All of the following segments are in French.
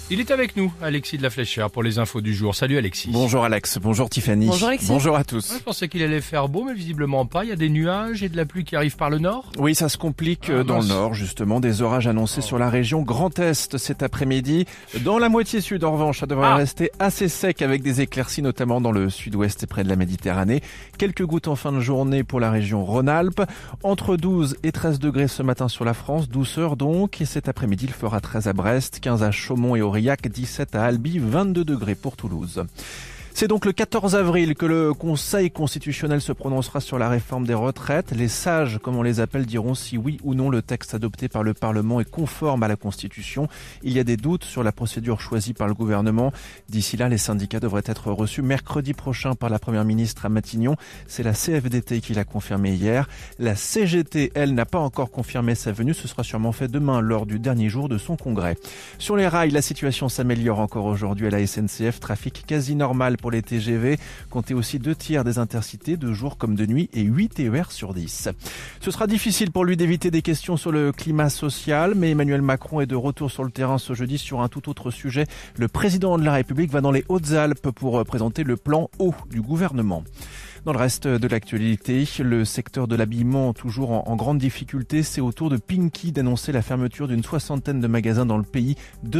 Il est avec nous, Alexis de la Fléchère, pour les infos du jour. Salut Alexis. Bonjour Alex, bonjour Tiffany. Bonjour Alexis. Bonjour à tous. Je pensais qu'il allait faire beau, mais visiblement pas. Il y a des nuages et de la pluie qui arrivent par le nord. Oui, ça se complique dans mince. le nord, justement. Des orages annoncés sur la région Grand Est cet après-midi. Dans la moitié sud, en revanche, ça devrait rester assez sec avec des éclaircies, notamment dans le sud-ouest et près de la Méditerranée. Quelques gouttes en fin de journée pour la région Rhône-Alpes. Entre 12 et 13 degrés ce matin sur la France. Douceur donc. Et cet après-midi, il fera 13 à Brest, 15 à Chaumont et Aurillac, 17 à Albi, 22 degrés pour Toulouse. C'est donc le 14 avril que le Conseil constitutionnel se prononcera sur la réforme des retraites. Les sages, comme on les appelle, diront si oui ou non le texte adopté par le Parlement est conforme à la Constitution. Il y a des doutes sur la procédure choisie par le gouvernement. D'ici là, les syndicats devraient être reçus mercredi prochain par la Première ministre à Matignon. C'est la CFDT qui l'a confirmé hier. La CGT, elle, n'a pas encore confirmé sa venue. Ce sera sûrement fait demain lors du dernier jour de son congrès. Sur les rails, la situation s'améliore encore aujourd'hui à la SNCF. Trafic quasi normal pour les TGV. Comptez aussi 2/3 des intercités, de jour comme de nuit, et 8 TER sur 10. Ce sera difficile pour lui d'éviter des questions sur le climat social, mais Emmanuel Macron est de retour sur le terrain ce jeudi sur un tout autre sujet. Le président de la République va dans les Hautes-Alpes pour présenter le plan eau du gouvernement. Dans le reste de l'actualité, le secteur de l'habillement toujours en grande difficulté. C'est au tour de Pinky d'annoncer la fermeture d'une 60aine de magasins dans le pays.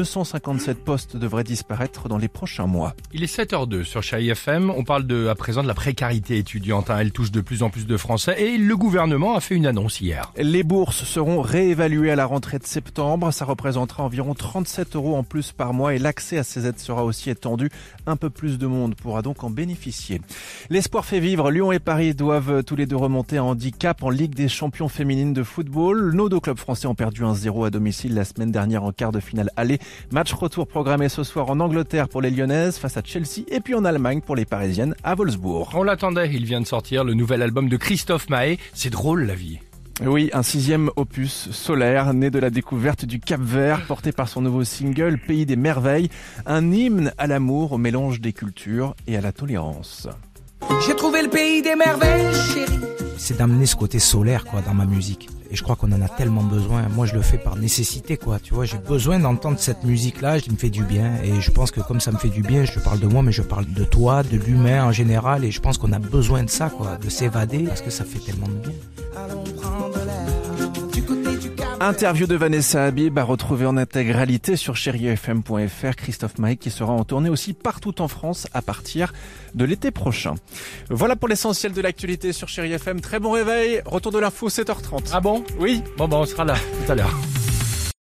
257 postes devraient disparaître dans les prochains mois. Il est 7h02 sur Chérie FM. On parle à présent de la précarité étudiante. Elle touche de plus en plus de Français et le gouvernement a fait une annonce hier. Les bourses seront réévaluées à la rentrée de septembre. Ça représentera environ 37 € en plus par mois et l'accès à ces aides sera aussi étendu. Un peu plus de monde pourra donc en bénéficier. L'espoir fait vivre. Lyon et Paris doivent tous les deux remonter à handicap en Ligue des champions féminines de football. Nos deux clubs français ont perdu 1-0 à domicile la semaine dernière en quart de finale aller. Match retour programmé ce soir en Angleterre pour les Lyonnaises face à Chelsea et puis en Allemagne pour les Parisiennes à Wolfsburg. On l'attendait, il vient de sortir le nouvel album de Christophe Maé. C'est drôle la vie. Oui, un 6e opus solaire, né de la découverte du Cap-Vert, porté par son nouveau single « Pays des merveilles », un hymne à l'amour, au mélange des cultures et à la tolérance. J'ai trouvé le pays des merveilles, chérie. C'est d'amener ce côté solaire, quoi, dans ma musique. Et je crois qu'on en a tellement besoin. Moi, je le fais par nécessité, quoi. Tu vois, j'ai besoin d'entendre cette musique-là, qui me fait du bien. Et je pense que comme ça me fait du bien, je parle de moi, mais je parle de toi, de l'humain en général. Et je pense qu'on a besoin de ça, quoi, de s'évader, parce que ça fait tellement de bien. Allons prendre l'air du côté du Cap. Interview de Vanessa Habib à retrouver en intégralité sur chérifm.fr. Christophe Maé qui sera en tournée aussi partout en France à partir de l'été prochain. Voilà pour l'essentiel de l'actualité sur Chérie FM. Très bon réveil. Retour de l'info 7h30. Ah bon? Oui. Bon, on sera là tout à l'heure.